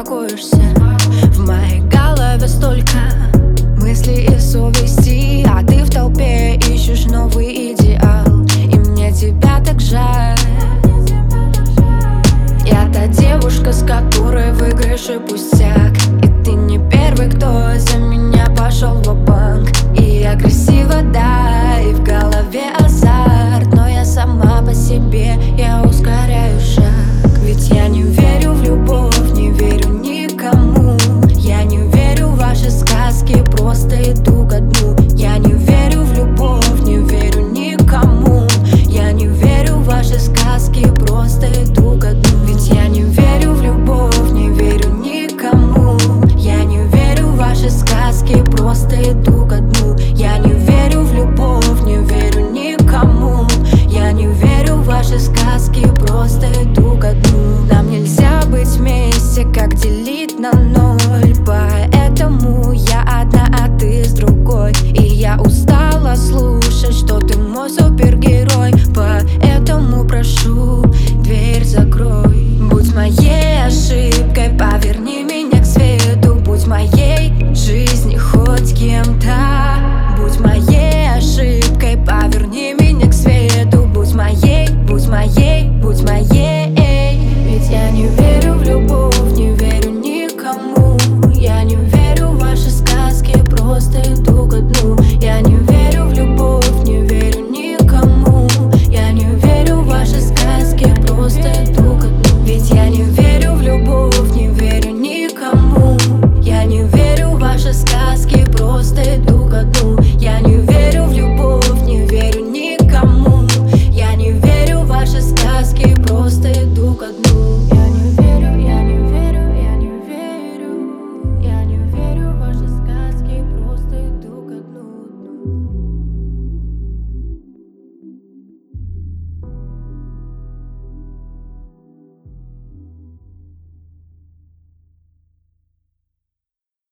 успокоишься. В моей голове столько мыслей и совести, а ты в толпе ищешь новый идеал, и мне тебя так жаль. Я та девушка, с которой выигрыш и пустяк, и ты не первый, кто за меня пошел ва-банк. И я красива, да,